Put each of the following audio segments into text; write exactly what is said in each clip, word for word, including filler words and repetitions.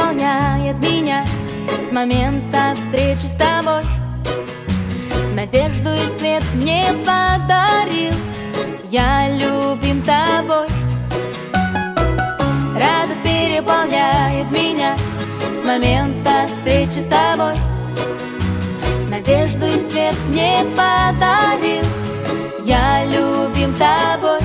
переполняет меня с момента встречи с тобой. Надежду и свет мне подарил я любим тобой. Радость переполняет меня с момента встречи с тобой. Надежду и свет мне подарил я любим тобой.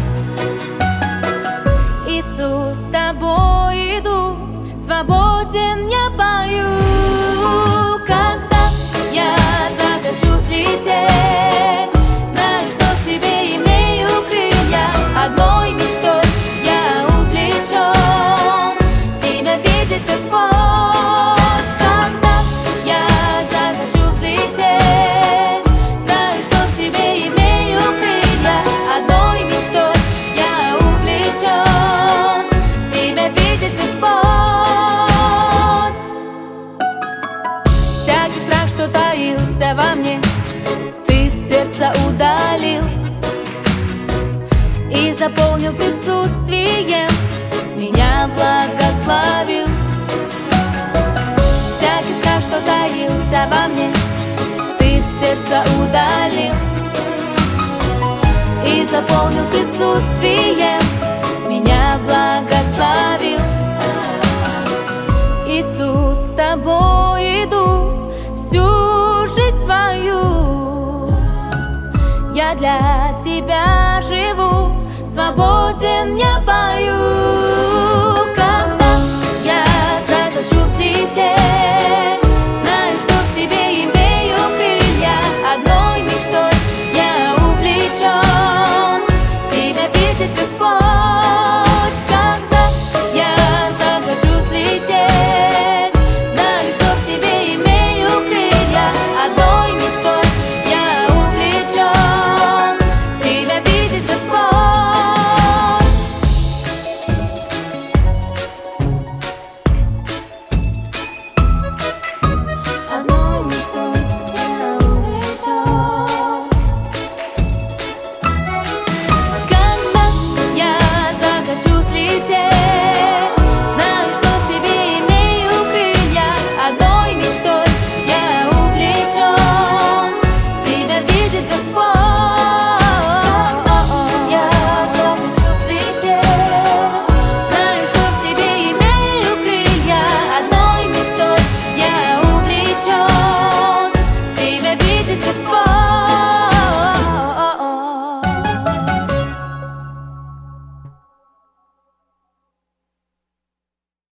Иисус, с тобой иду, свободен я пою. Когда я захочу взлететь, знаю, что в тебе имею крылья. Одной мечтой я увлечен, тебя видеть, Господь. Когда я захочу взлететь, знаю, что в тебе имею крылья. Одной мечтой я увлечен, тебя видеть, Господь. Всякий страх, что таился во мне, ты с сердца удалил и заполнил присутствием, меня благословил. Всякий страх, что таился во мне, ты с сердца удалил и заполнил присутствием, меня благословил. Иисус, с тобой иду всю жизнь свою, я для тебя живу, свободен я пою.